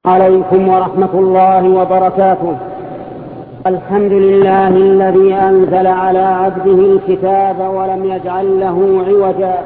عليكم ورحمة الله وبركاته. الحمد لله الذي أنزل على عبده الكتاب ولم يجعل له عوجا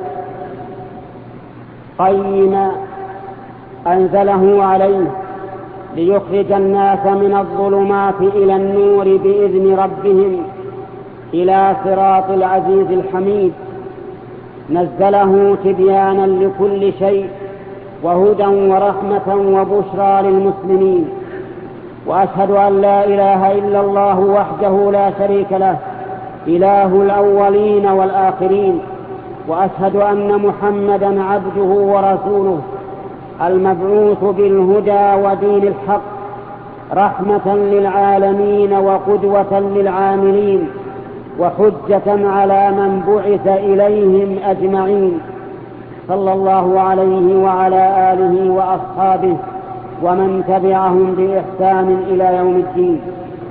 قيما، أنزله عليه ليخرج الناس من الظلمات إلى النور بإذن ربهم إلى صراط العزيز الحميد. نزله تبيانا لكل شيء وهدى ورحمة وبشرى للمسلمين، وأشهد أن لا إله إلا الله وحده لا شريك له إله الأولين والآخرين، وأشهد أن محمدا عبده ورسوله المبعوث بالهدى ودين الحق رحمة للعالمين وقدوة للعاملين وحجة على من بعث إليهم أجمعين، صلى الله عليه وعلى آله وأصحابه ومن تبعهم بإحسان إلى يوم الدين.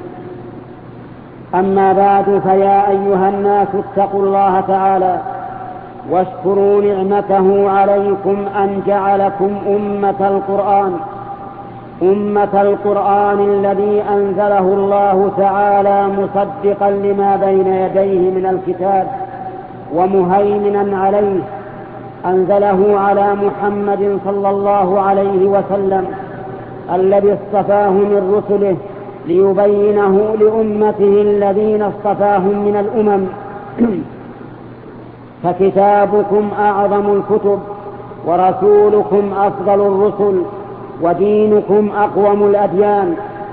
أما بعد، فيا أيها الناس اتقوا الله تعالى واشكروا نعمته عليكم أن جعلكم أمة القرآن الذي أنزله الله تعالى مصدقا لما بين يديه من الكتاب ومهيمنا عليه. أنزله على محمد صلى الله عليه وسلم الذي اصطفاه من رسله ليبينه لأمته الذين اصطفاهم من الأمم. فكتابكم أعظم الكتب ورسولكم أفضل الرسل ودينكم أقوم الأديان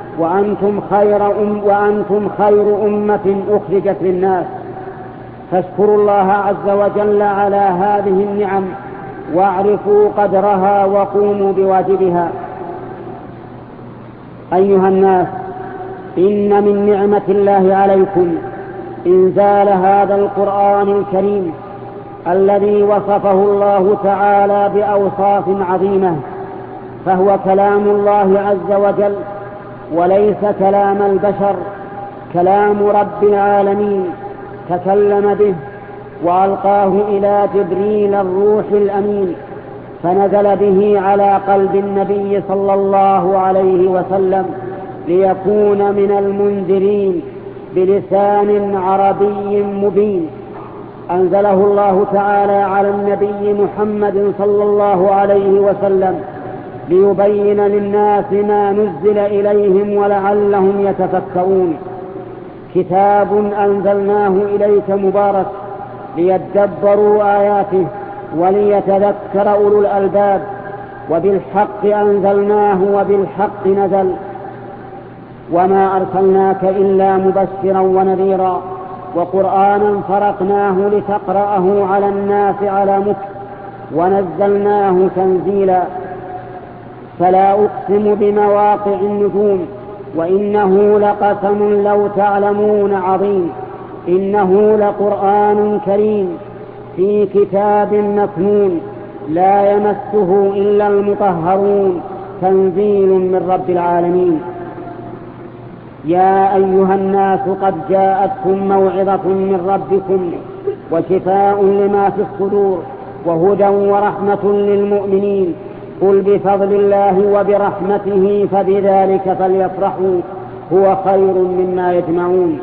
وأنتم خير أمة أخرجت للناس. فاشكروا الله عز وجل على هذه النعم واعرفوا قدرها وقوموا بواجبها. أيها الناس، إن من نعمة الله عليكم إنزال هذا القرآن الكريم الذي وصفه الله تعالى بأوصاف عظيمة، فهو كلام الله عز وجل وليس كلام البشر، كلام رب العالمين تكلم به وألقاه إلى جبريل الروح الأمين، فنزل به على قلب النبي صلى الله عليه وسلم ليكون من المنذرين بلسان عربي مبين. أنزله الله تعالى على النبي محمد صلى الله عليه وسلم ليبين للناس ما نزل إليهم ولعلهم يتفكرون. كتاب أنزلناه إليك مبارك ليدبروا آياته وليتذكر أولو الألباب، وبالحق أنزلناه وبالحق نزل، وما أرسلناك إلا مبشرا ونذيرا وقرآنا فرقناه لتقرأه على الناس على مكث ونزلناه تنزيلا. فلا أقسم بمواقع النجوم وإنه لقسم لو تعلمون عظيم، إنه لقرآن كريم في كتاب مكنون لا يمسه إلا المطهرون تنزيل من رب العالمين. يا أيها الناس قد جاءتكم موعظة من ربكم وشفاء لما في الصدور وهدى ورحمة للمؤمنين. قل بفضل الله وبرحمته فبذلك فليفرحوا هو خير مما يجمعون.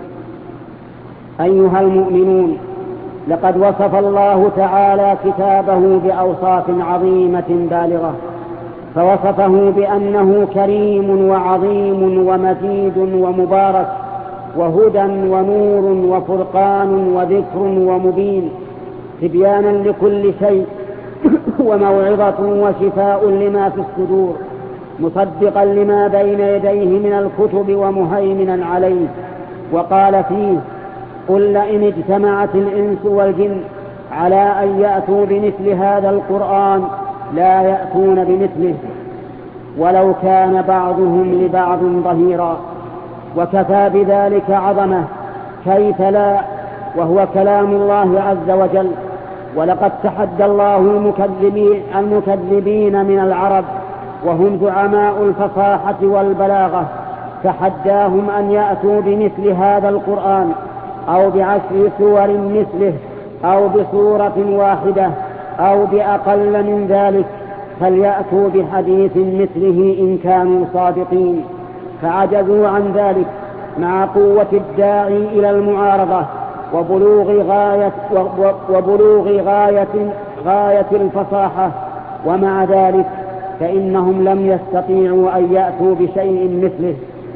أيها المؤمنون، لقد وصف الله تعالى كتابه بأوصاف عظيمة بالغة، فوصفه بأنه كريم وعظيم ومجيد ومبارك وهدى ونور وفرقان وذكر ومبين، تبيانا لكل شيء وموعظة وشفاء لما في الصدور، مصدقا لما بين يديه من الكتب ومهيمنا عليه. وقال فيه: قل لئن اجتمعت الإنس والجن على أن يأتوا بمثل هذا القرآن لا يأتون بمثله ولو كان بعضهم لبعض ظهيرا. وكفى بذلك عظمة، كيف لا وهو كلام الله عز وجل. ولقد تحدى الله المكذبين من العرب وهم زعماء الفصاحة والبلاغة، تحداهم أن يأتوا بمثل هذا القرآن أو بعشر سور مثله أو بسورة واحدة أو بأقل من ذلك، فليأتوا بحديث مثله إن كانوا صادقين، فعجزوا عن ذلك مع قوة الداعي إلى المعارضة وبلوغ غاية الفصاحة، ومع ذلك فإنهم لم يستطيعوا أن يأتوا بشيء مثله.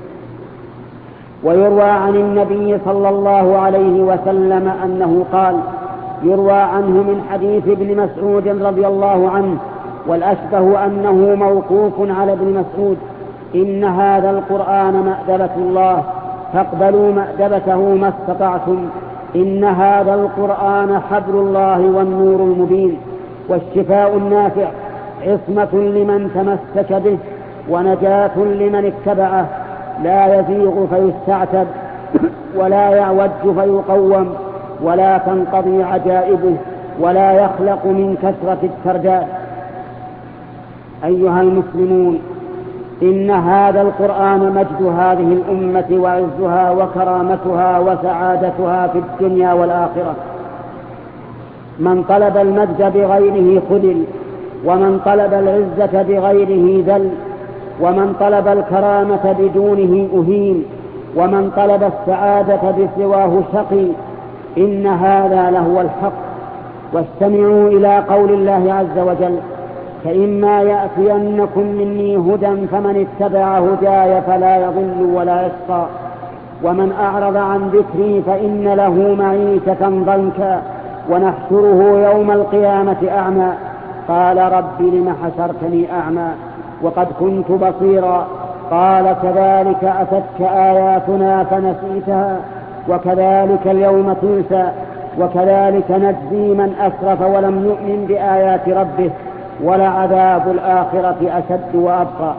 ويروى عن النبي صلى الله عليه وسلم أنه قال، يروى عنه من حديث ابن مسعود رضي الله عنه، والأشبه أنه موقوف على ابن مسعود: إن هذا القرآن مأدبة الله فاقبلوا مأدبته ما استطعتم، إن هذا القرآن حبل الله والنور المبين والشفاء النافع، عصمة لمن تمسك به ونجاة لمن اتبعه، لا يزيغ فيستعتب ولا يعوج فيقوم ولا تنقضي عجائبه ولا يخلق من كثرة الترداد. أيها المسلمون، إن هذا القرآن مجد هذه الأمة وعزها وكرامتها وسعادتها في الدنيا والآخرة. من طلب المجد بغيره خذل، ومن طلب العزة بغيره ذل، ومن طلب الكرامة بدونه أهين، ومن طلب السعادة بسواه شقي. إن هذا لهو الحق. واستمعوا إلى قول الله عز وجل: فإما يأتينكم مني هدى فمن اتبع هداي فلا يضل ولا يشقى، ومن أعرض عن ذكري فإن له معيشة ضنكا ونحشره يوم القيامة أعمى، قال رب لم حشرتني أعمى وقد كنت بصيرا، قال كذلك أتتك آياتنا فنسيتها وكذلك اليوم تنسى، وكذلك نجزي من أسرف ولم يؤمن بآيات ربه، ولعذاب الآخرة أشد وأبقى.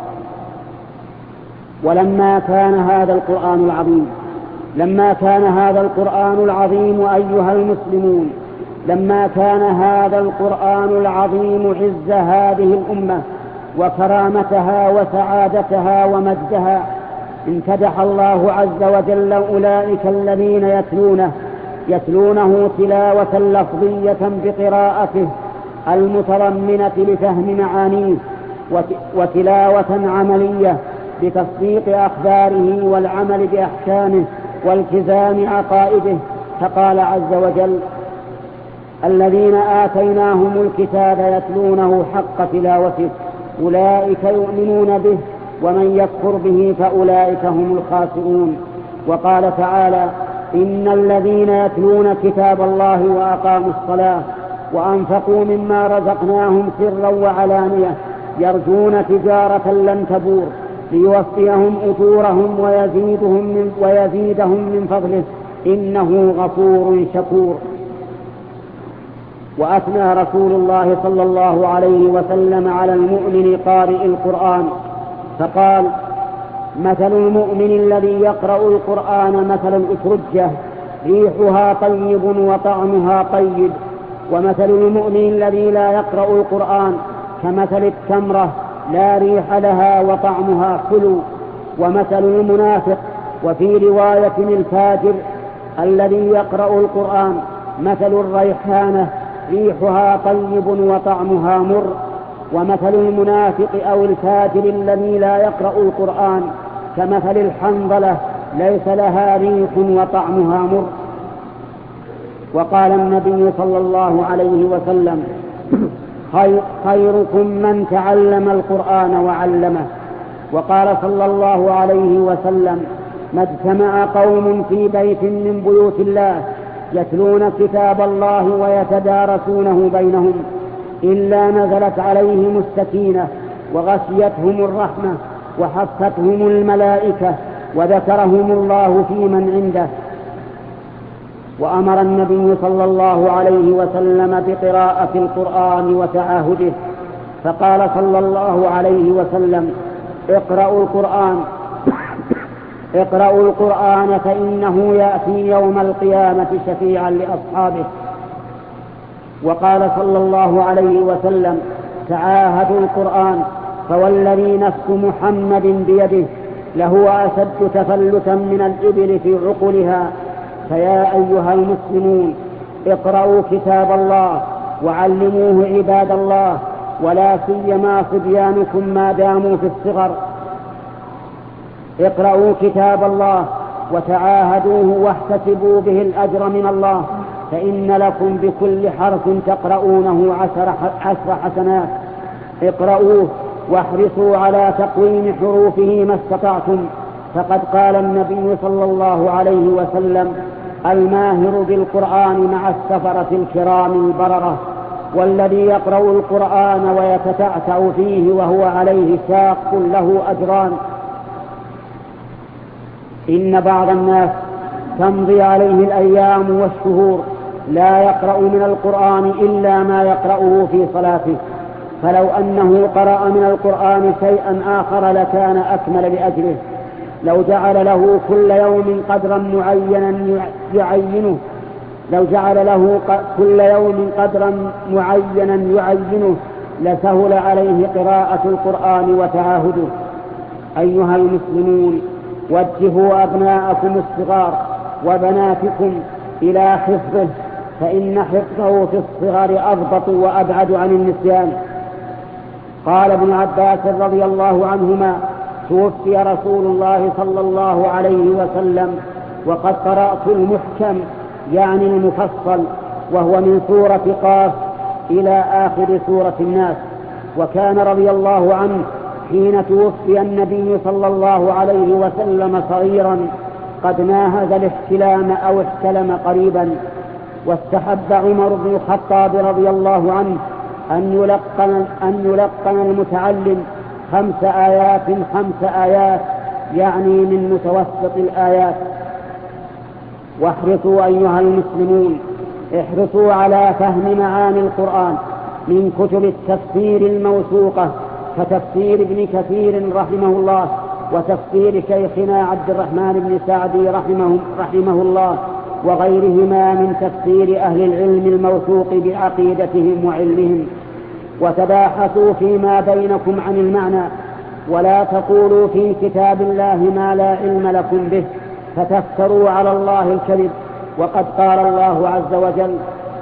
ولما كان هذا القرآن العظيم أيها المسلمون، لما كان هذا القرآن العظيم عز هذه الأمة وكرامتها وسعادتها ومجدها، امتدح الله عز وجل أولئك الذين يتلونه تلاوة لفظية بقراءته المتضمنة لفهم معانيه، وتلاوة عملية بتصديق أخباره والعمل بأحكامه والتزام عقائده. فقال عز وجل: الذين آتيناهم الكتاب يتلونه حق تلاوته أولئك يؤمنون به ومن يكفر به فأولئك هم الخاسرون. وقال تعالى: إن الذين يتلون كتاب الله وأقاموا الصلاة وأنفقوا مما رزقناهم سرا وعلانية يرجون تجارة لن تبور ليوفيهم أجورهم ويزيدهم من فضله إنه غفور شكور. وأثنى رسول الله صلى الله عليه وسلم على المؤمن قارئ القرآن فقال: مثل المؤمن الذي يقرأ القرآن مثل الأترجة ريحها طيب وطعمها طيب، ومثل المؤمن الذي لا يقرأ القرآن كمثل التمرة لا ريح لها وطعمها حلو. ومثل المنافق وفي رواية الفاجر الذي يقرأ القرآن مثل الريحانة ريحها طيب وطعمها مر. ومثل المنافق أو الفاجر الذي لا يقرأ القرآن كمثل الحنظلة ليس لها ريح وطعمها مر. وقال النبي صلى الله عليه وسلم: خيركم من تعلم القرآن وعلمه. وقال صلى الله عليه وسلم: ما اجتمع قوم في بيت من بيوت الله يتلون كتاب الله ويتدارسونه بينهم إلا نزلت عليهم السكينة وغشيتهم الرحمة وحفتهم الملائكة وذكرهم الله في من عنده. وأمر النبي صلى الله عليه وسلم بقراءة القرآن وتعاهده، فقال صلى الله عليه وسلم: اقرأوا القرآن فإنه يأتي يوم القيامة شفيعا لأصحابه. وقال صلى الله عليه وسلم: تعاهدوا القرآن فوالذي نفس محمد بيده لهو أشد تفلتا من الإبل في عقلها. فيا أيها المسلمون، اقرأوا كتاب الله وعلموه عباد الله، ولا سيما صبيانكم ما داموا في الصغر. اقرأوا كتاب الله وتعاهدوه واحتسبوا به الأجر من الله، فإن لكم بكل حرف تقرؤونه 10 حسنات. اقرأوه واحرصوا على تقويم حروفه ما استطعتم، فقد قال النبي صلى الله عليه وسلم: الماهر بالقرآن مع السفرة الكرام البررة، والذي يقرأ القرآن ويتتعتع فيه وهو عليه شاق له أجران. إن بعض الناس تمضي عليه الأيام والشهور لا يقرأ من القرآن إلا ما يقرأه في صلاته، فلو أنه قرأ من القرآن شيئا آخر لكان أكمل لأجله. لو جعل له كل يوم قدرا معينا يعينه لسهل عليه قراءة القرآن وتعاهده. أيها المسلمون، وجهوا أبناءكم الصغار وبناتكم إلى حفظه، فإن حفظه في الصغر أضبط وأبعد عن النسيان. قال ابن عباس رضي الله عنهما: توفي رسول الله صلى الله عليه وسلم وقد قرأت المحكم يعني المفصل، وهو من سورة قاف إلى آخر سورة الناس. وكان رضي الله عنه حين توفي النبي صلى الله عليه وسلم صغيرا قد ناهز الاحتلام أو احتلم قريبا. واستحب عمر بن الخطاب رضي الله عنه أن يلقن المتعلم 5 آيات يعني من متوسط الآيات. واحرصوا أيها المسلمون، احرصوا على فهم معاني القرآن من كتب التفسير الموثوقة كتفسير ابن كثير رحمه الله، وتفسير شيخنا عبد الرحمن بن سعدي رحمه الله، وغيرهما من تفسير أهل العلم الموثوق بعقيدتهم وعلمهم. وتباحثوا فيما بينكم عن المعنى، ولا تقولوا في كتاب الله ما لا علم لكم به فتفتروا على الله الكذب. وقد قال الله عز وجل: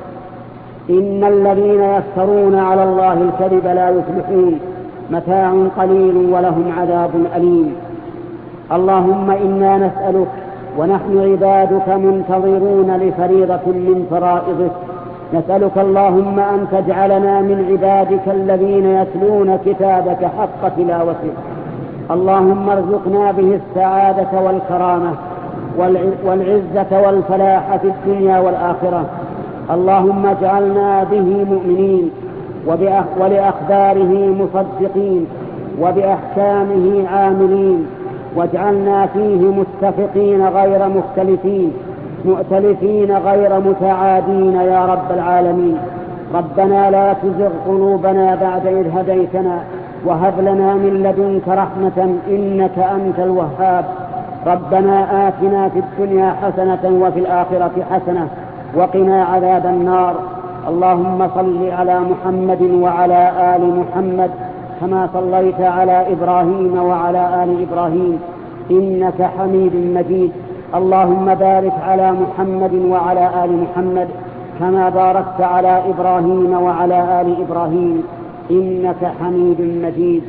إن الذين يفترون على الله الكذب لا يفلحون، متاع قليل ولهم عذاب أليم. اللهم إنا نسألك ونحن عبادك منتظرون لفريضة من فرائضك، نسألك اللهم أن تجعلنا من عبادك الذين يتلون كتابك حق تلاوته. اللهم ارزقنا به السعادة والكرامة والعزة والفلاح في الدنيا والآخرة. اللهم اجعلنا به مؤمنين ولأخباره مصدقين وبأحكامه عاملين، واجعلنا فيه متفقين غير مختلفين، مؤتلفين غير متعادين يا رب العالمين. ربنا لا تزغ قلوبنا بعد إذ هديتنا وهب لنا من لدنك رحمة إنك أنت الوهاب. ربنا آتنا في الدنيا حسنة وفي الآخرة حسنة وقنا عذاب النار. اللهم صل على محمد وعلى آل محمد كما صليت على إبراهيم وعلى آل إبراهيم إنك حميد مجيد. اللهم بارك على محمد وعلى آل محمد كما باركت على إبراهيم وعلى آل إبراهيم إنك حميد مجيد.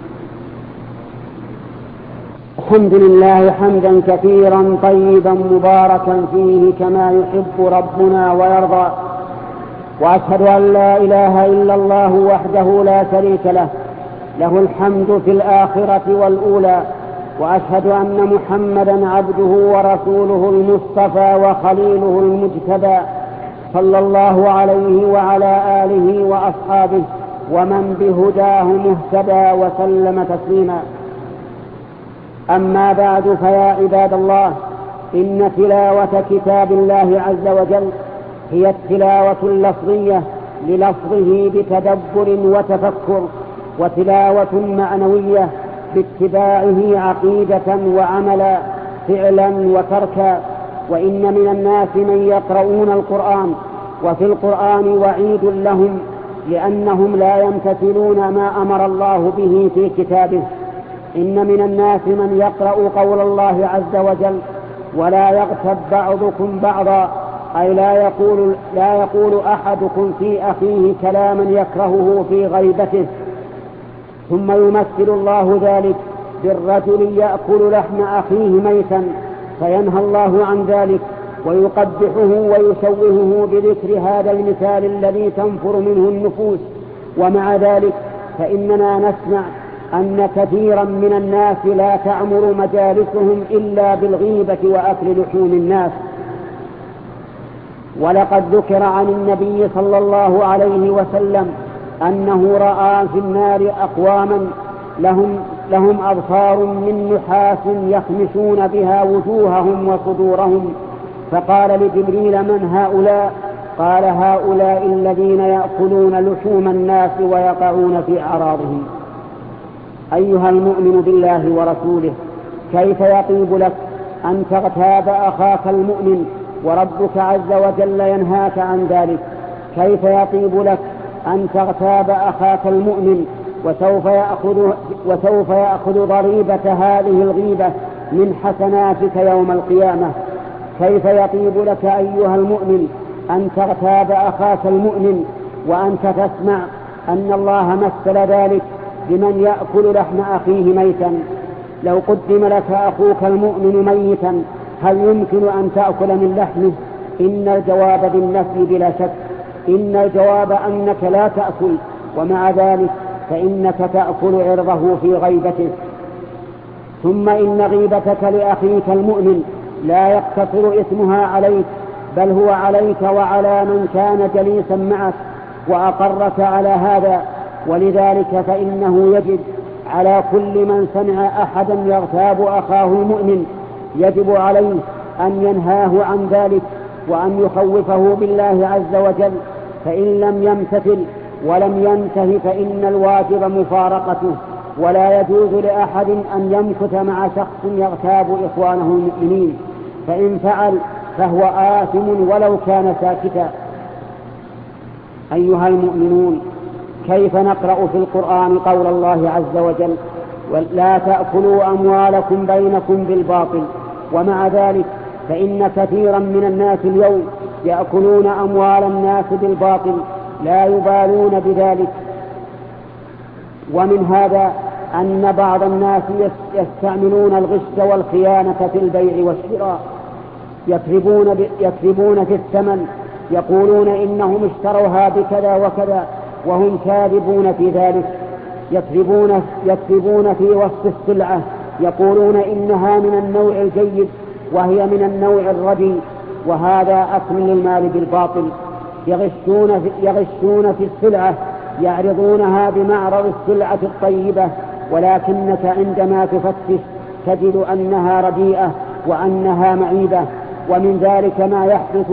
الحمد لله حمدا كثيرا طيبا مباركا فيه كما يحب ربنا ويرضى، وأشهد أن لا إله إلا الله وحده لا شريك له، له الحمد في الآخرة والأولى. وأشهد أن محمدا عبده ورسوله المصطفى وخليله المجتبى، صلى الله عليه وعلى آله وأصحابه ومن بهداه مهتدى وسلم تسليما. أما بعد، فيا عباد الله، إن تلاوة كتاب الله عز وجل هي التلاوة اللفظية للفظه بتدبر وتفكر، وتلاوة معنوية باتباعه عقيدة وعملا، فعلا وتركا. وإن من الناس من يقرؤون القرآن وفي القرآن وعيد لهم لأنهم لا يمتثلون ما أمر الله به في كتابه. إن من الناس من يقرأ قول الله عز وجل: ولا يغتب بعضكم بعضا أي لا يقول أحدكم في أخيه كلاما يكرهه في غيبته. ثم يمثل الله ذلك بالرجل يأكل لحم أخيه ميتا، فينهى الله عن ذلك ويقبحه ويشوهه بذكر هذا المثال الذي تنفر منه النفوس. ومع ذلك فإننا نسمع أن كثيرا من الناس لا تعمر مجالسهم إلا بالغيبة وأكل لحوم الناس. ولقد ذكر عن النبي صلى الله عليه وسلم أنه رأى في النار أقواما لهم أظفار من نحاس يخمشون بها وجوههم وصدورهم، فقال لجبريل: من هؤلاء؟ قال: هؤلاء الذين يأكلون لحوم الناس ويقعون في أعراضهم. أيها المؤمن بالله ورسوله، كيف يطيب لك أن تغتاب أخاك المؤمن وربك عز وجل ينهاك عن ذلك؟ كيف يطيب لك أن تغتاب أخاك المؤمن وسوف يأخذ ضريبة هذه الغيبة من حسناتك يوم القيامة؟ كيف يطيب لك أيها المؤمن أن تغتاب أخاك المؤمن وأنت تسمع أن الله مثل ذلك بمن يأكل لحم أخيه ميتا؟ لو قدم لك أخوك المؤمن ميتا هل يمكن أن تأكل من لحمه؟ إن الجواب بالنفي بلا شك، إن الجواب أنك لا تأكل، ومع ذلك فإنك تأكل عرضه في غيبته. ثم إن غيبتك لأخيك المؤمن لا يقتصر إثمها عليك، بل هو عليك وعلى من كان جليسا معك وأقرك على هذا. ولذلك فإنه يجب على كل من سمع أحدا يغتاب أخاه المؤمن، يجب عليه أن ينهاه عن ذلك وأن يخوفه بالله عز وجل، فإن لم يمتثل ولم ينته فإن الواجب مفارقته، ولا يجوز لأحد أن يمكث مع شخص يغتاب إخوانه المؤمنين، فإن فعل فهو آثم ولو كان ساكتا. أيها المؤمنون، كيف نقرأ في القرآن قول الله عز وجل: ولا تأكلوا أموالكم بينكم بالباطل؟ ومع ذلك فإن كثيرا من الناس اليوم يأكلون أموال الناس بالباطل لا يبالون بذلك. ومن هذا أن بعض الناس يستعملون الغش والخيانة في البيع والشراء، يكذبون في الثمن، يقولون إنهم اشتروها بكذا وكذا وهم كاذبون في ذلك، يكذبون في وصف السلعة، يقولون إنها من النوع الجيد وهي من النوع الرديء، وهذا أكل للمال بالباطل. يغشون في السلعة، يعرضونها بمعرض السلعة الطيبة، ولكنك عندما تفتش تجد أنها رديئة وأنها معيبة. ومن ذلك ما يحدث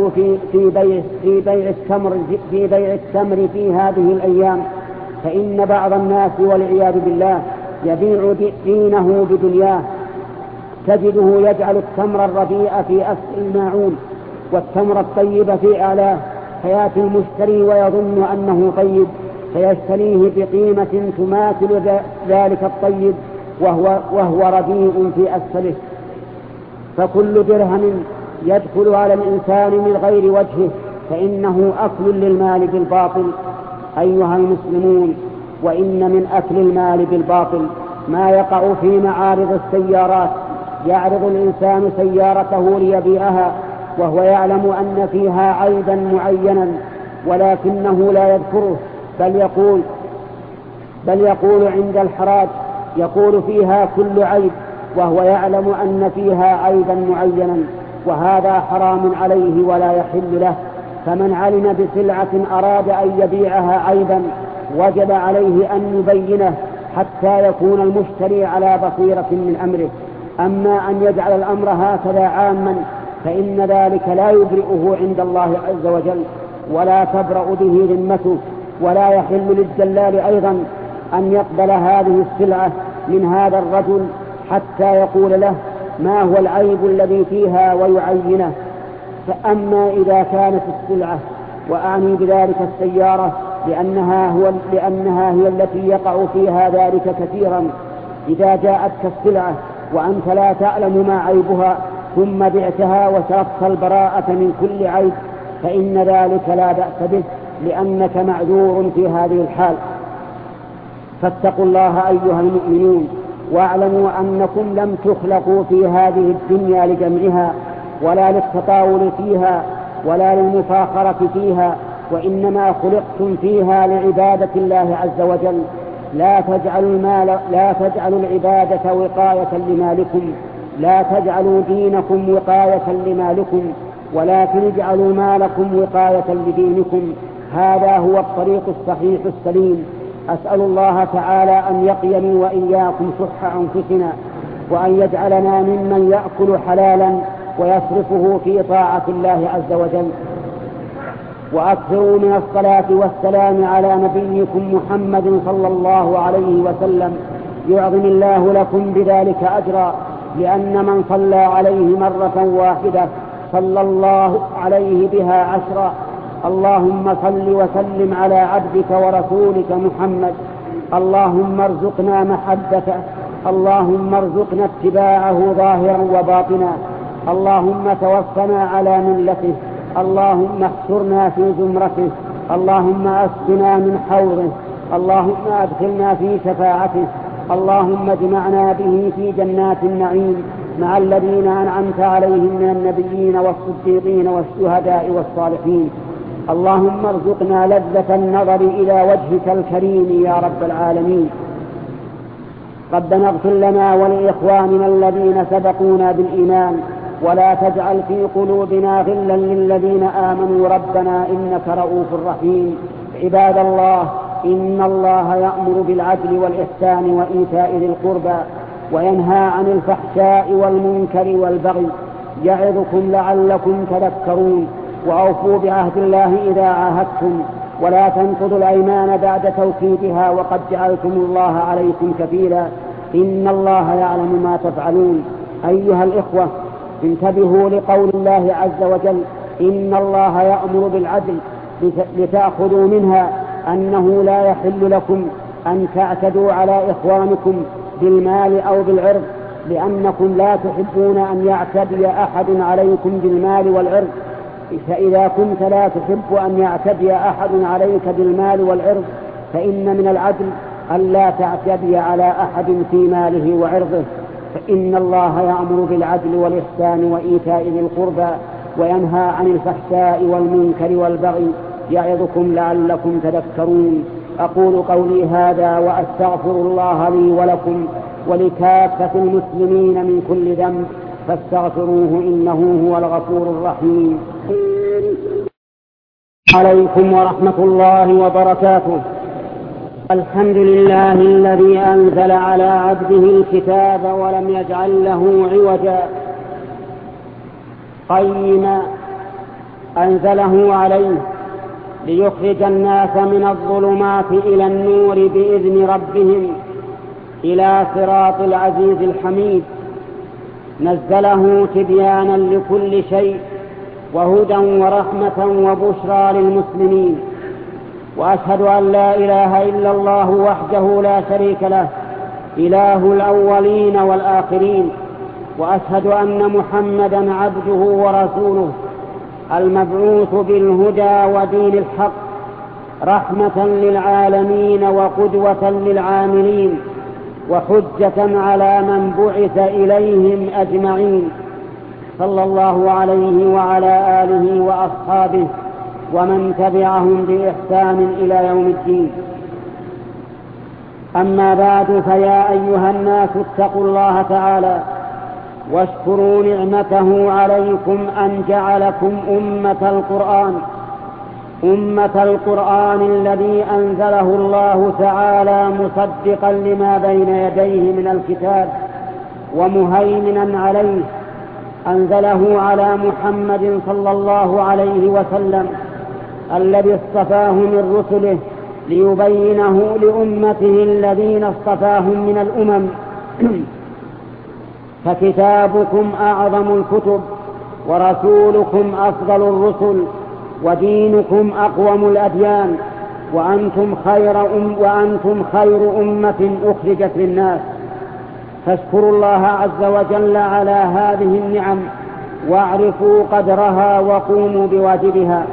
في بيع التمر في هذه الأيام، فإن بعض الناس والعياذ بالله يبيع دينه بدنياه، تجده يجعل التمر الرديء في أسفل الماعون والتمر الطيب في أعلاه، فيأتي المشتري ويظن أنه طيب فيشتريه بقيمة تماثل ذلك الطيب وهو رديء في أسفله. فكل درهم يدخل على الإنسان من غير وجهه فإنه أكل للمال بالباطل. أيها المسلمون، وإن من أكل المال بالباطل ما يقع في معارض السيارات. يعرض الإنسان سيارته ليبيعها وهو يعلم أن فيها عيبا معينا، ولكنه لا يذكره، بل يقول عند الحراج يقول فيها كل عيب، وهو يعلم أن فيها عيبا معينا، وهذا حرام عليه ولا يحل له. فمن علم بسلعة أراد أن يبيعها عيبا وجب عليه أن يبينه حتى يكون المشتري على بصيرة من أمره. أما أن يجعل الأمر هكذا عاما فإن ذلك لا يبرئه عند الله عز وجل ولا تبرأ به ذمته، ولا يحل للدلال أيضا أن يقبل هذه السلعة من هذا الرجل حتى يقول له ما هو العيب الذي فيها ويعينه. فأما إذا كانت السلعة، وأعني بذلك السيارة لأنها هي التي يقع فيها ذلك كثيرا، إذا جاءتك السلعة وأنت لا تعلم ما عيبها ثم بعتها وشرطت البراءة من كل عيب فإن ذلك لا بأس به، لأنك معذور في هذه الحال. فاتقوا الله أيها المؤمنون، واعلموا أنكم لم تخلقوا في هذه الدنيا لجمعها ولا للتطاول فيها ولا للمفاخرة فيها، وإنما خلقتم فيها لعبادة الله عز وجل. لا تجعلوا العبادة وقاية لمالكم، لا تجعلوا دينكم وقاية لمالكم، ولكن اجعلوا مالكم وقاية لدينكم. هذا هو الطريق الصحيح السليم. أسأل الله تعالى أن يقيني وإياكم شح أنفسنا، وأن يجعلنا ممن يأكل حلالا ويصرفه في طاعة الله عز وجل. وأكثروا من الصلاة والسلام على نبيكم محمد صلى الله عليه وسلم، يعظم الله لكم بذلك أجرا، لأن من صلى عليه مرة واحدة صلى الله عليه بها عشرا. اللهم صل وسلم على عبدك ورسولك محمد. اللهم ارزقنا محبته، اللهم ارزقنا اتباعه ظاهرا وباطنا. اللهم توفنا على ملته، اللهم احشرنا في زمرته، اللهم اسقنا من حوضه، اللهم ادخلنا في شفاعته، اللهم اجمعنا به في جنات النعيم مع الذين أنعمت عليهم من النبيين والصديقين والشهداء والصالحين. اللهم ارزقنا لذة النظر إلى وجهك الكريم يا رب العالمين. ربنا اغفر لنا ولإخواننا الذين سبقونا بالإيمان، ولا تجعل في قلوبنا غلا للذين آمنوا ربنا إنك رؤوف رحيم. عباد الله، إن الله يأمر بالعدل والإحسان وإيتاء ذي القربى وينهى عن الفحشاء والمنكر والبغي، يعظكم لعلكم تذكرون. وأوفوا بعهد الله إذا عاهدتم، ولا تنقضوا الأيمان بعد توكيدها وقد جعلتم الله عليكم كفيلا، إن الله يعلم ما تفعلون. أيها الإخوة، انتبهوا لقول الله عز وجل إن الله يأمر بالعدل، لتأخذوا منها أنه لا يحل لكم أن تعتدوا على إخوانكم بالمال أو بالعرض، لأنكم لا تحبون أن يعتدي أحد عليكم بالمال والعرض. فإذا كنت لا تحب أن يعتدي أحد عليك بالمال والعرض، فإن من العدل ألا تعتدي على أحد في ماله وعرضه. فإن الله يأمر بالعدل والإحسان وإيتاء ذي القربى وينهى عن الفحشاء والمنكر والبغي، يعظكم لعلكم تذكرون. أقول قولي هذا وأستغفر الله لي ولكم ولكافة المسلمين من كل ذنب، فاستغفروه إنه هو الغفور الرحيم. عليكم ورحمة الله وبركاته. الحمد لله الذي أنزل على عبده الكتاب ولم يجعل له عوجا قيما، أنزله عليه ليخرج الناس من الظلمات إلى النور بإذن ربهم إلى صراط العزيز الحميد. نزله تبيانا لكل شيء وهدى ورحمة وبشرى للمسلمين. وأشهد أن لا إله إلا الله وحده لا شريك له، إله الأولين والآخرين. وأشهد أن محمدا عبده ورسوله المبعوث بالهدى ودين الحق، رحمة للعالمين وقدوة للعاملين وحجة على من بعث إليهم أجمعين، صلى الله عليه وعلى آله وأصحابه ومن تبعهم بإحسان إلى يوم الدين. أما بعد، فيا أيها الناس اتقوا الله تعالى واشكروا نعمته عليكم أن جعلكم أمة القرآن الذي أنزله الله تعالى مصدقا لما بين يديه من الكتاب ومهيمنا عليه. أنزله على محمد صلى الله عليه وسلم الذي اصطفاه من رسله ليبينه لأمته الذين اصطفاهم من الأمم. فكتابكم أعظم الكتب، ورسولكم أفضل الرسل، ودينكم أقوم الأديان، وأنتم خير أمة أخرجت للناس. فاشكروا الله عز وجل على هذه النعم واعرفوا قدرها وقوموا بواجبها.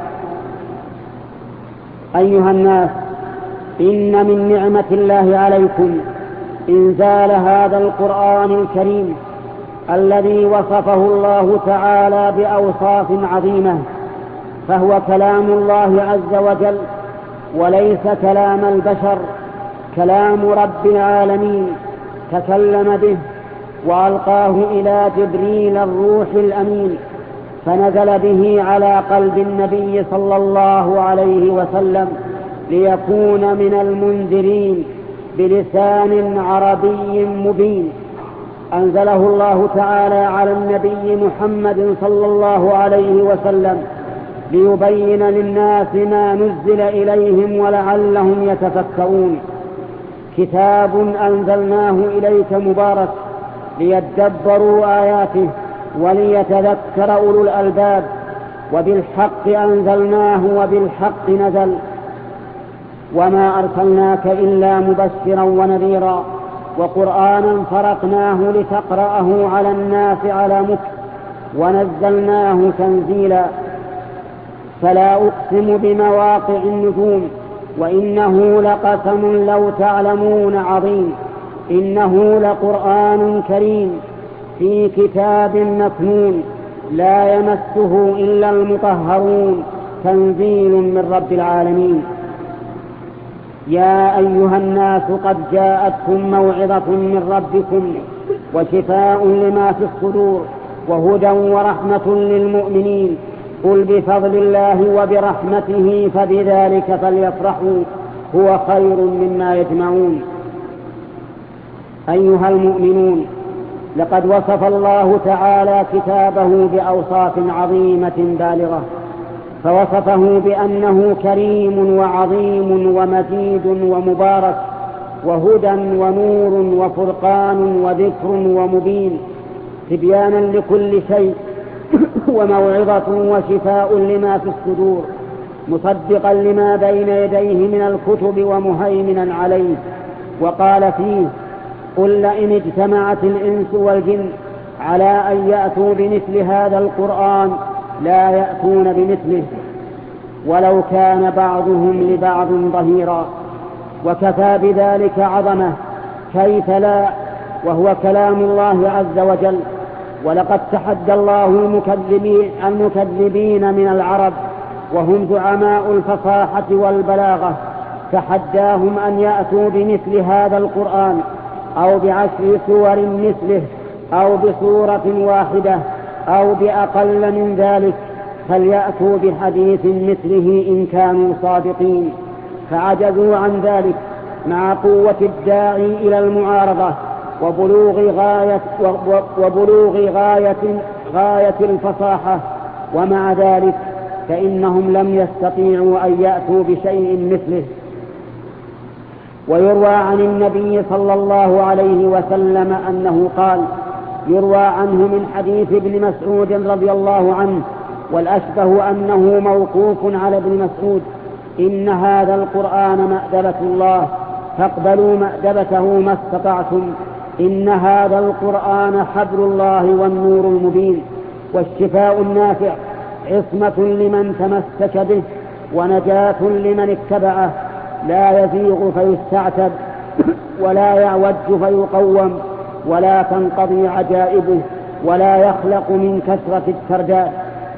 أيها الناس، إن من نعمة الله عليكم إنزال هذا القرآن الكريم الذي وصفه الله تعالى بأوصاف عظيمة، فهو كلام الله عز وجل وليس كلام البشر، كلام رب العالمين تكلم به وألقاه إلى جبريل الروح الأمين، فنزل به على قلب النبي صلى الله عليه وسلم ليكون من المنذرين بلسان عربي مبين. أنزله الله تعالى على النبي محمد صلى الله عليه وسلم ليبين للناس ما نزل إليهم ولعلهم يتفكرون. كتاب أنزلناه إليك مبارك ليدبروا آياته وليتذكر أولو الألباب، وبالحق أنزلناه وبالحق نزل، وما أرسلناك إلا مبشرا ونذيرا وقرآنا فرقناه لتقرأه على الناس على مكث ونزلناه تنزيلا. فلا أقسم بمواقع النجوم وإنه لقسم لو تعلمون عظيم، إنه لقرآن كريم في كتاب مكنون لا يمسه إلا المطهرون تنزيل من رب العالمين. يا أيها الناس قد جاءتكم موعظة من ربكم وشفاء لما في الصدور وهدى ورحمة للمؤمنين، قل بفضل الله وبرحمته فبذلك فليفرحوا هو خير مما يجمعون. أيها المؤمنون، لقد وصف الله تعالى كتابه بأوصاف عظيمة بالغة، فوصفه بأنه كريم وعظيم ومجيد ومبارك وهدى ونور وفرقان وذكر ومبين، تبيانا لكل شيء وموعظة وشفاء لما في الصدور، مصدقا لما بين يديه من الكتب ومهيمنا عليه. وقال فيه: قل لئن اجتمعت الإنس والجن على أن يأتوا بمثل هذا القرآن لا يأتون بمثله ولو كان بعضهم لبعض ظهيرا. وكفى بذلك عظمة، كيف لا وهو كلام الله عز وجل. ولقد تحدى الله المكذبين من العرب وهم زعماء الفصاحة والبلاغة، تحداهم أن يأتوا بمثل هذا القرآن أو ب10 سور مثله أو بسورة واحدة أو بأقل من ذلك، فليأتوا بحديث مثله إن كانوا صادقين، فعجزوا عن ذلك مع قوة الداعي إلى المعارضة وبلوغ غاية الفصاحة، ومع ذلك فإنهم لم يستطيعوا أن يأتوا بشيء مثله. ويروى عن النبي صلى الله عليه وسلم أنه قال، يروى عنه من حديث ابن مسعود رضي الله عنه، والأشبه أنه موقوف على ابن مسعود: إن هذا القرآن مأدبة الله فاقبلوا مأدبته ما استطعتم، إن هذا القرآن حبل الله والنور المبين والشفاء النافع، عصمة لمن تمسك به ونجاة لمن اتبعه، لا يزيغ فيستعتب ولا يعوج فيقوم ولا تنقضي عجائبه ولا يخلق من كثرة الترداد.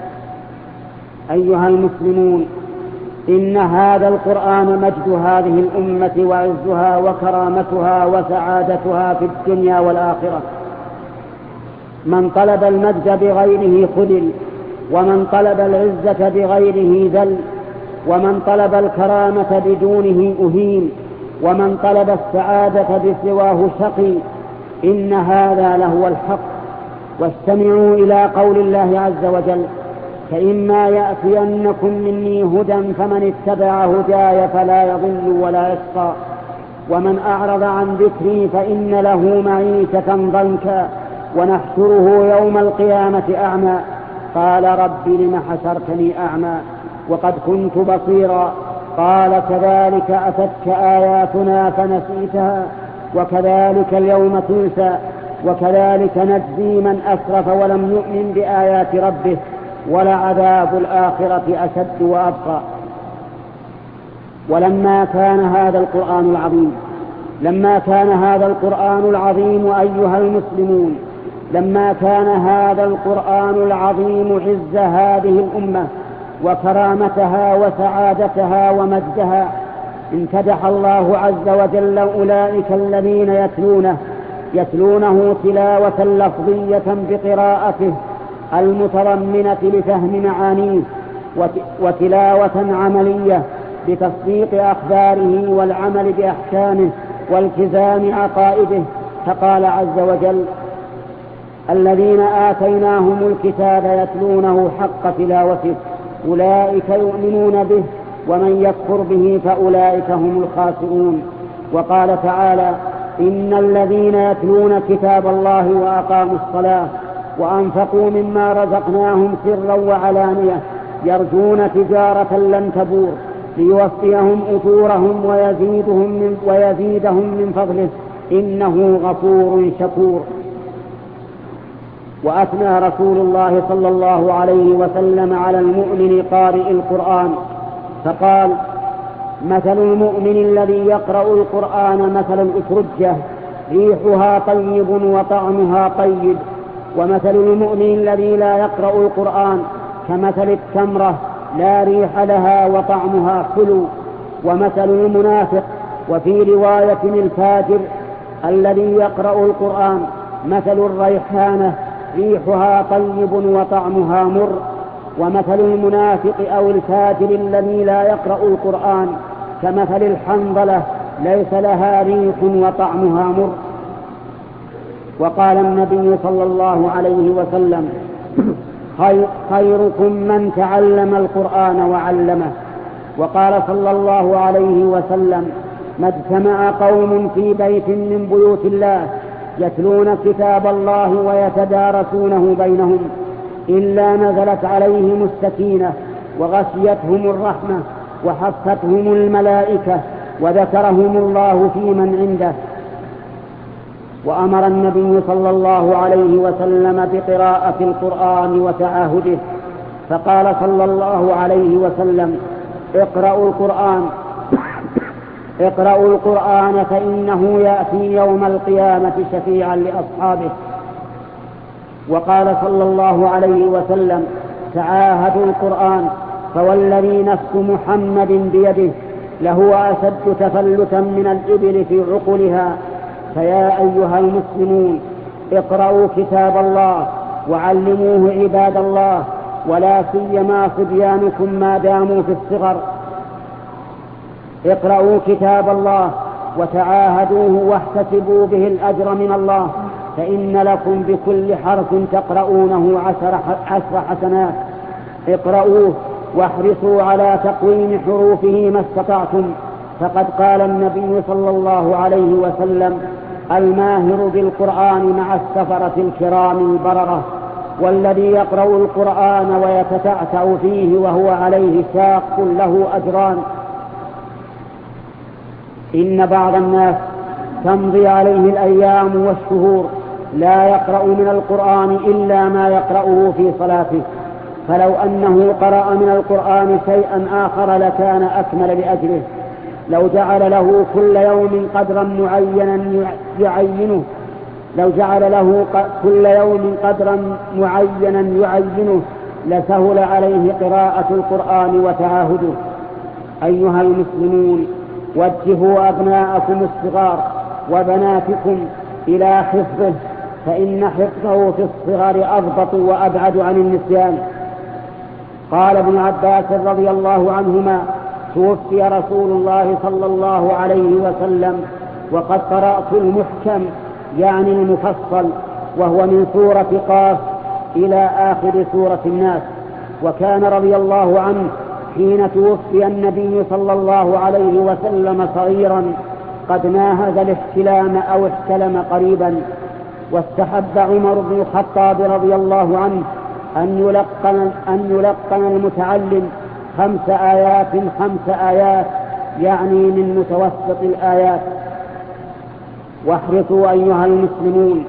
أيها المسلمون، إن هذا القرآن مجد هذه الأمة وعزها وكرامتها وسعادتها في الدنيا والآخرة. من طلب المجد بغيره خذل، ومن طلب العزة بغيره ذل، ومن طلب الكرامة بدونه أهين، ومن طلب السعادة بسواه شقي. إن هذا لهو الحق. واستمعوا إلى قول الله عز وجل: فإما يأتينكم مني هدى فمن اتبع هداي فلا يضل ولا يشقى، ومن أعرض عن ذكري فإن له معيشة ضنكا ونحشره يوم القيامة أعمى، قال رب لم حشرتني أعمى وقد كنت بصيرا، قال كذلك أتتك آياتنا فنسيتها وكذلك اليوم تنسى وكذلك نجزي من أسرف ولم يؤمن بآيات ربه، ولعذاب الآخرة أشد وأبقى. ولما كان هذا القرآن العظيم أيها المسلمون، لما كان هذا القرآن العظيم عز هذه الأمة وكرامتها وسعادتها ومجدها، امتدح الله عز وجل أولئك الذين يتلونه تلاوة لفظية بقراءته المتضمنة لفهم معانيه، وتلاوة عملية بتصديق أخباره والعمل بأحكامه والتزام عقائده. فقال عز وجل: الذين آتيناهم الكتاب يتلونه حق تلاوته أولئك يؤمنون به ومن يكفر به فأولئك هم الخاسرون. وقال تعالى: إن الذين يتلون كتاب الله وأقاموا الصلاة وأنفقوا مما رزقناهم سرا وعلانية يرجون تجارة لن تبور ليوفيهم أجورهم ويزيدهم من فضله إنه غفور شكور. وأثنى رسول الله صلى الله عليه وسلم على المؤمن قارئ القرآن فقال: مثل المؤمن الذي يقرأ القرآن مثل الأترجة ريحها طيب وطعمها طيب، ومثل المؤمن الذي لا يقرأ القرآن كمثل التمرة لا ريح لها وطعمها حلو. ومثل المنافق وفي رواية الفاجر الذي يقرأ القرآن مثل الريحانة ريحها طيب وطعمها مر. ومثل المنافق أو الفاجر الذي لا يقرأ القرآن كمثل الحنظلة ليس لها ريح وطعمها مر. وقال النبي صلى الله عليه وسلم: خيركم من تعلم القرآن وعلمه. وقال صلى الله عليه وسلم: ما اجتمع قوم في بيت من بيوت الله يتلون كتاب الله ويتدارسونه بينهم إلا نزلت عليهم السكينة وغشيتهم الرحمة وحفتهم الملائكة وذكرهم الله في من عنده. وأمر النبي صلى الله عليه وسلم بقراءة القرآن وتعاهده، فقال صلى الله عليه وسلم: اقرأوا القرآن فإنه يأتي يوم القيامة شفيعا لأصحابه. وقال صلى الله عليه وسلم: تعاهدوا القرآن فوالذي نفس محمد بيده لهو أشد تفلتا من الإبل في عقلها. فيا أيها المسلمون اقرأوا كتاب الله وعلموه عباد الله، ولا سيما صبيانكم ما داموا في الصغر. اقرأوا كتاب الله وتعاهدوه واحتسبوا به الأجر من الله، فإن لكم بكل حرف تقرؤونه 10 حسنات. اقرأوه واحرصوا على تقويم حروفه ما استطعتم، فقد قال النبي صلى الله عليه وسلم: الماهر بالقرآن مع السفرة الكرام البررة، والذي يقرأ القرآن ويتتعتع فيه وهو عليه شاق له أجران. إن بعض الناس تمضي عليه الأيام والشهور لا يقرأ من القرآن إلا ما يقرأه في صلاته، فلو أنه قرأ من القرآن شيئا آخر لكان أكمل لأجله. لو جعل له كل يوم قدرا معينا يعينه لسهل عليه قراءة القرآن وتعاهده. أيها المسلمون وجهوا أبناءكم الصغار وبناتكم إلى حفظه، فإن حفظه في الصغر أضبط وأبعد عن النسيان. قال ابن عباس رضي الله عنهما: توفي رسول الله صلى الله عليه وسلم وقد قرأت المحكم يعني المفصل، وهو من سورة قاف إلى آخر سورة الناس. وكان رضي الله عنه حين توفي النبي صلى الله عليه وسلم صغيرا قد ناهز الاحتلام أو احتلم قريبا. واستحب عمر بن الخطاب رضي الله عنه أن يلقن المتعلم 5 آيات يعني من متوسط الآيات. واحرصوا أيها المسلمون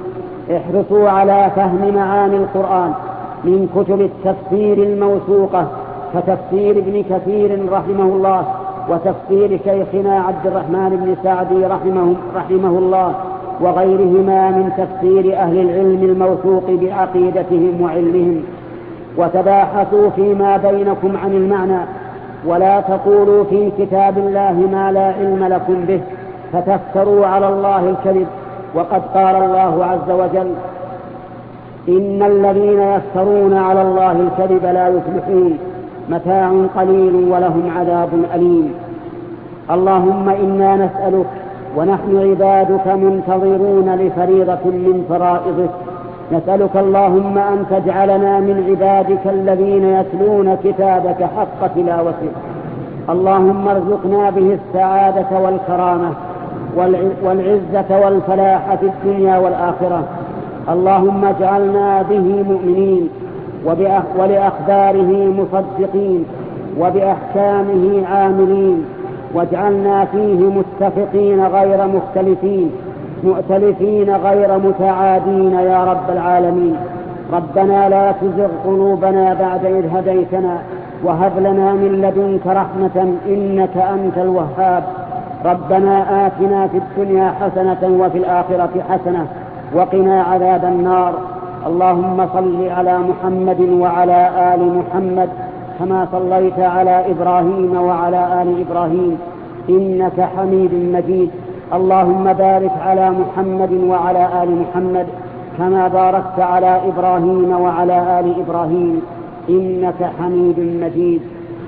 احرصوا على فهم معاني القرآن من كتب التفسير الموثوقة كتفسير ابن كثير رحمه الله، وتفسير شيخنا عبد الرحمن بن سعدي رحمه الله، وغيرهما من تفسير أهل العلم الموثوق بعقيدتهم وعلمهم. وتباحثوا فيما بينكم عن المعنى، ولا تقولوا في كتاب الله ما لا علم لكم به فتفتروا على الله الكذب. وقد قال الله عز وجل: إن الذين يفترون على الله الكذب لا يفلحون، متاع قليل ولهم عذاب أليم. اللهم إنا نسألك ونحن عبادك منتظرون لفريضة من فرائضك، نسألك اللهم أن تجعلنا من عبادك الذين يتلون كتابك حق تلاوته. اللهم ارزقنا به السعادة والكرامة والعزة والفلاح في الدنيا والآخرة. اللهم اجعلنا به مؤمنين ولأخباره مصدقين وبأحكامه عاملين، واجعلنا فيه متفقين غير مختلفين، مؤتلفين غير متعادين يا رب العالمين. ربنا لا تزغ قلوبنا بعد إذ هديتنا وهب لنا من لدنك رحمة إنك أنت الوهاب. ربنا آتنا في الدنيا حسنة وفي الآخرة حسنة وقنا عذاب النار. اللهم صل على محمد وعلى آل محمد كما صليت على إبراهيم وعلى آل إبراهيم إنك حميد مجيد. اللهم بارك على محمد وعلى آل محمد كما باركت على إبراهيم وعلى آل إبراهيم إنك حميد مجيد.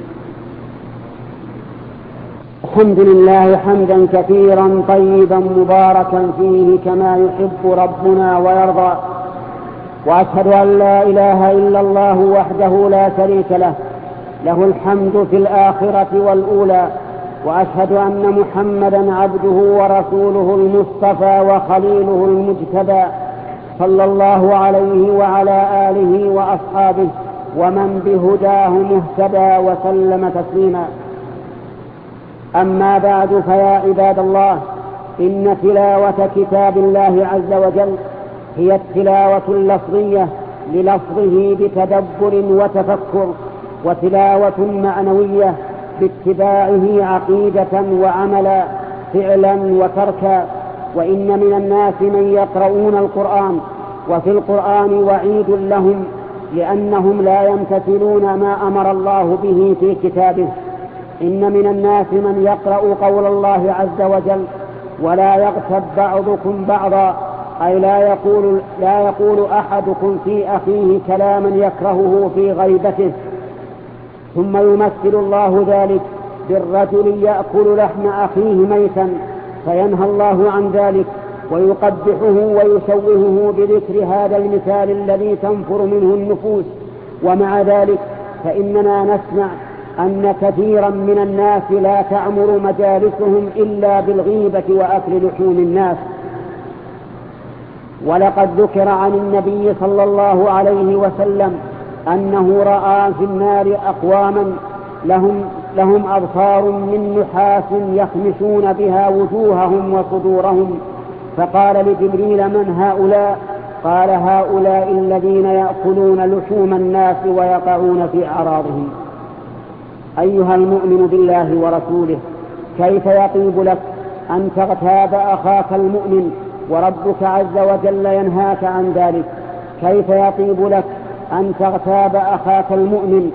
الحمد لله حمدا كثيرا طيبا مباركا فيه كما يحب ربنا ويرضى، وأشهد أن لا إله إلا الله وحده لا شريك له، له الحمد في الآخرة والأولى، وأشهد أن محمدا عبده ورسوله المصطفى وخليله المجتبى، صلى الله عليه وعلى آله وأصحابه ومن بهداه مهتدى وسلم تسليما. أما بعد، فيا عباد الله، إن تلاوة كتاب الله عز وجل هي التلاوة اللفظية للفظه بتدبر وتفكر، وتلاوة معنوية باتباعه عقيدة وعملا، فعلا وتركا. وإن من الناس من يقرؤون القرآن وفي القرآن وعيد لهم لأنهم لا يمتثلون ما أمر الله به في كتابه. إن من الناس من يقرأ قول الله عز وجل: ولا يغتب بعضكم بعضا، أي لا يقول أحدكم في أخيه كلاما يكرهه في غيبته. ثم يمثل الله ذلك بالرجل يأكل لحم أخيه ميتا، فينهى الله عن ذلك ويقبحه ويشوهه بذكر هذا المثال الذي تنفر منه النفوس. ومع ذلك فإننا نسمع أن كثيرا من الناس لا تعمر مجالسهم إلا بالغيبة وأكل لحوم الناس. ولقد ذكر عن النبي صلى الله عليه وسلم أنه رأى في النار أقواما لهم أظفار من نحاس يخمشون بها وجوههم وصدورهم، فقال لجبريل: من هؤلاء؟ قال: هؤلاء الذين يأكلون لحوم الناس ويقعون في أعراضهم. أيها المؤمن بالله ورسوله، كيف يطيب لك أن تغتاب أخاك المؤمن وربك عز وجل ينهاك عن ذلك؟ كيف يطيب لك أن تغتاب أخاك المؤمن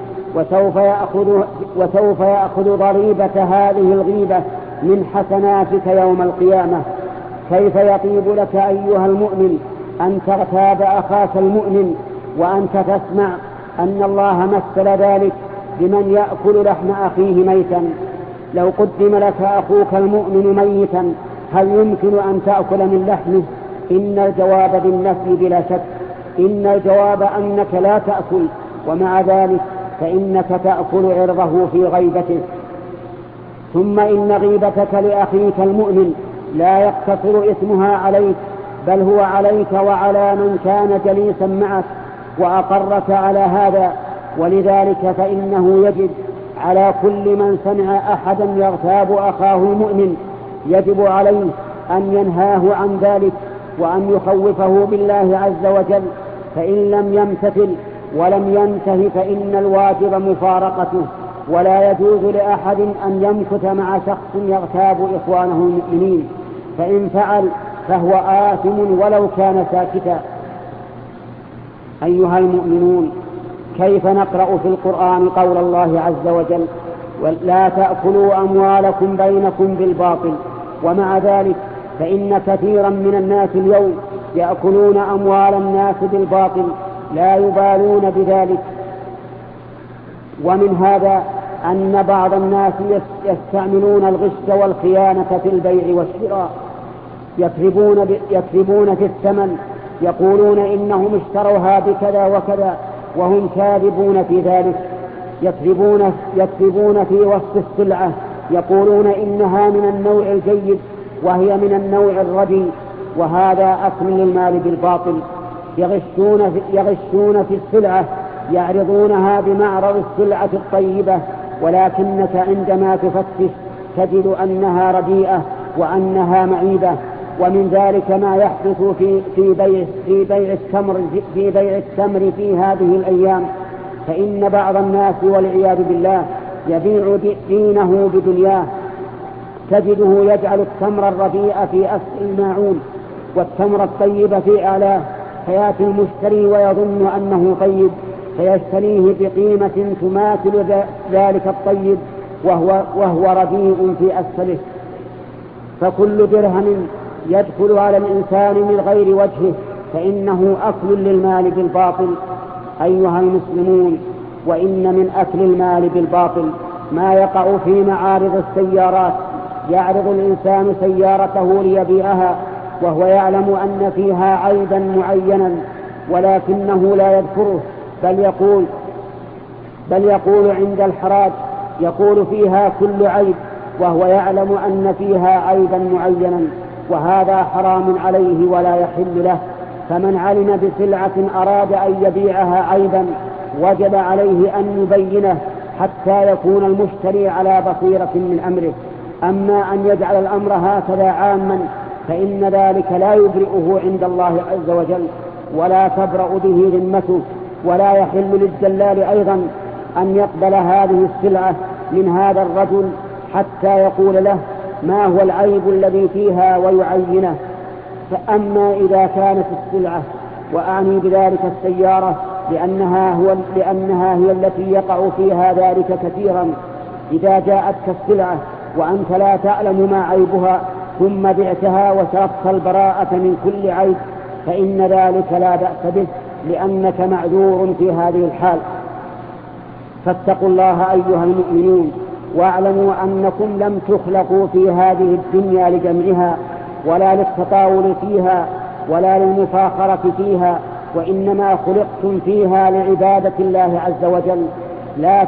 وسوف يأخذ ضريبة هذه الغيبة من حسناتك يوم القيامة؟ كيف يطيب لك أيها المؤمن أن تغتاب أخاك المؤمن وأنت تسمع أن الله مثل ذلك بمن يأكل لحم أخيه ميتا؟ لو قدم لك أخوك المؤمن ميتا هل يمكن أن تأكل من لحمه؟ إن الجواب بالنفي بلا شك، إن الجواب أنك لا تأكل، ومع ذلك فإنك تأكل عرضه في غيبته. ثم إن غيبتك لأخيك المؤمن لا يقتصر إثمها عليك، بل هو عليك وعلى من كان جليسا معك وأقرك على هذا. ولذلك فإنه يجب على كل من سمع أحدا يغتاب أخاه المؤمن، يجب عليه أن ينهاه عن ذلك وأن يخوفه بالله عز وجل، فإن لم يمتثل ولم ينته فإن الواجب مفارقته، ولا يجوز لأحد أن يمكث مع شخص يغتاب إخوانه المؤمنين، فإن فعل فهو آثم ولو كان ساكتا. أيها المؤمنون، كيف نقرأ في القرآن قول الله عز وجل: لا تأكلوا أموالكم بينكم بالباطل؟ ومع ذلك فإن كثيرا من الناس اليوم يأكلون أموال الناس بالباطل لا يبالون بذلك. ومن هذا أن بعض الناس يستعملون الغش والخيانة في البيع والشراء، يكذبون في الثمن، يقولون إنهم اشتروها بكذا وكذا وهم كاذبون في ذلك، يكذبون في وصف السلعة، يقولون إنها من النوع الجيد وهي من النوع الرديء، وهذا أكل للمال بالباطل. يغشون في السلعة، يعرضونها بمعرض السلعة الطيبة، ولكنك عندما تفتش تجد أنها رديئة وأنها معيبة. ومن ذلك ما يحدث في بيع التمر في هذه الأيام، فإن بعض الناس والعياذ بالله يبيع دينه بدنياه، تجده يجعل التمر الرديء في أسفل الماعون والتمر الطيب في أعلاه، فيأتي المشتري ويظن أنه طيب فيشتريه بقيمة تماثل ذلك الطيب وهو رديء في أسفله. فكل درهم يدخل على الإنسان من غير وجهه فإنه أكل للمال بالباطل. أيها المسلمون، وإن من أكل المال بالباطل ما يقع في معارض السيارات. يعرض الإنسان سيارته ليبيعها وهو يعلم أن فيها عيبا معينا، ولكنه لا يذكره، بل يقول عند الحراج يقول فيها كل عيب، وهو يعلم أن فيها عيبا معينا، وهذا حرام عليه ولا يحل له. فمن علم بسلعة أراد أن يبيعها عيبا وجب عليه أن يبينه حتى يكون المشتري على بصيرة من أمره. أما أن يجعل الأمر هكذا عاما فإن ذلك لا يبرئه عند الله عز وجل ولا تبرأ به ذمته، ولا يحل للدلال أيضا أن يقبل هذه السلعة من هذا الرجل حتى يقول له ما هو العيب الذي فيها ويعينه. فأما إذا كانت السلعة، وأعني بذلك السيارة لأنها هي التي يقع فيها ذلك كثيرا، إذا جاءتك السلعة وأنت لا تعلم ما عيبها ثم بعتها وشرطت البراءة من كل عيب فإن ذلك لا بأس به، لأنك معذور في هذه الحال. فاتقوا الله أيها المؤمنون، واعلموا أنكم لم تخلقوا في هذه الدنيا لجمعها ولا للتطاول فيها ولا للمفاخرة فيها، وإنما خلقتم فيها لعبادة الله عز وجل. لا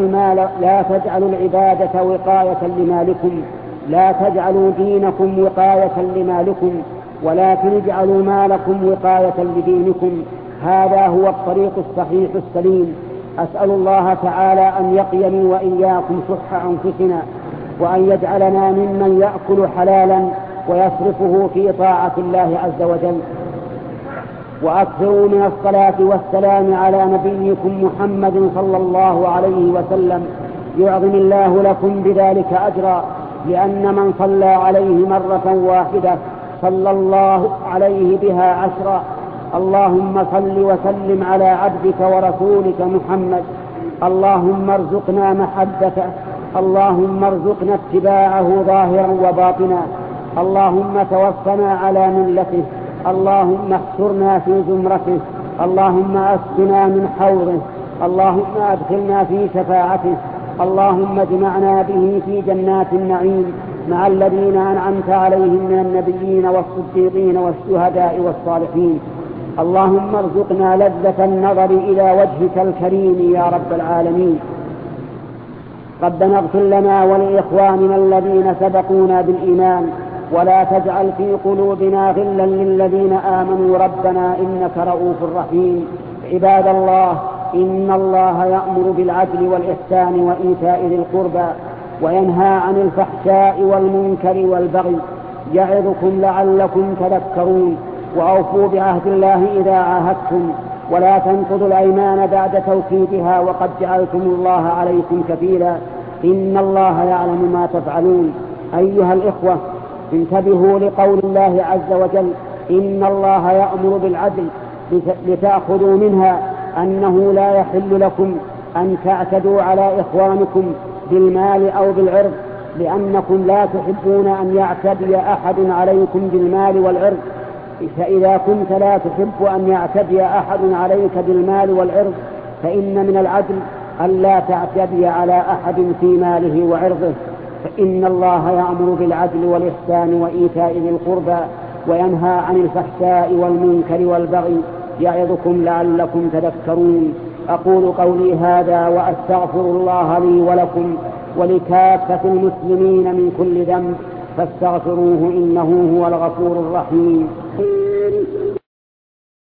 تجعلوا العبادة وقاية لمالكم، لا تجعلوا دينكم وقاية لمالكم، ولكن اجعلوا مالكم وقاية لدينكم. هذا هو الطريق الصحيح السليم. أسأل الله تعالى أن يقيني وإياكم شح أنفسنا، وأن يجعلنا ممن يأكل حلالا ويصرفه في طاعة الله عز وجل. وأكثروا من الصلاة والسلام على نبيكم محمد صلى الله عليه وسلم، يعظم الله لكم بذلك أجرا، لأن من صلى عليه مرة واحدة صلى الله عليه بها 10. اللهم صل وسلم على عبدك ورسولك محمد. اللهم ارزقنا محبته، اللهم ارزقنا اتباعه ظاهرا وباطنا. اللهم توفنا على ملته، اللهم احشرنا في زمرته، اللهم اسقنا من حوضه، اللهم ادخلنا في شفاعته، اللهم اجمعنا به في جنات النعيم مع الذين أنعمت عليهم من النبيين والصديقين والشهداء والصالحين. اللهم ارزقنا لذة النظر إلى وجهك الكريم يا رب العالمين. ربنا اغفر لنا ولإخواننا الذين سبقونا بالإيمان، ولا تجعل في قلوبنا غلا للذين آمنوا ربنا إنك رؤوف رحيم. عباد الله، إن الله يأمر بالعدل والإحسان وإيتاء ذي القربى وينهى عن الفحشاء والمنكر والبغي، يعظكم لعلكم تذكرون. وأوفوا بعهد الله إذا عاهدتم ولا تنقضوا الأيمان بعد توكيدها وقد جعلتم الله عليكم كفيلا إن الله يعلم ما تفعلون. أيها الإخوة، انتبهوا لقول الله عز وجل إن الله يأمر بالعدل لتأخذوا منها أنه لا يحل لكم أن تعتدوا على إخوانكم بالمال أو بالعرض، لأنكم لا تحبون أن يعتدي أحد عليكم بالمال والعرض. فإذا كنت لا تحب أن يعتدي أحد عليك بالمال والعرض فإن من العدل ألا تعتدي على أحد في ماله وعرضه، فإن الله يأمر بالعدل والإحسان وإيتاء ذي القربى وينهى عن الفحشاء والمنكر والبغي يعظكم لعلكم تذكرون. أقول قولي هذا وأستغفر الله لي ولكم ولكافة المسلمين من كل ذنب فاستغفروه إنه هو الغفور الرحيم.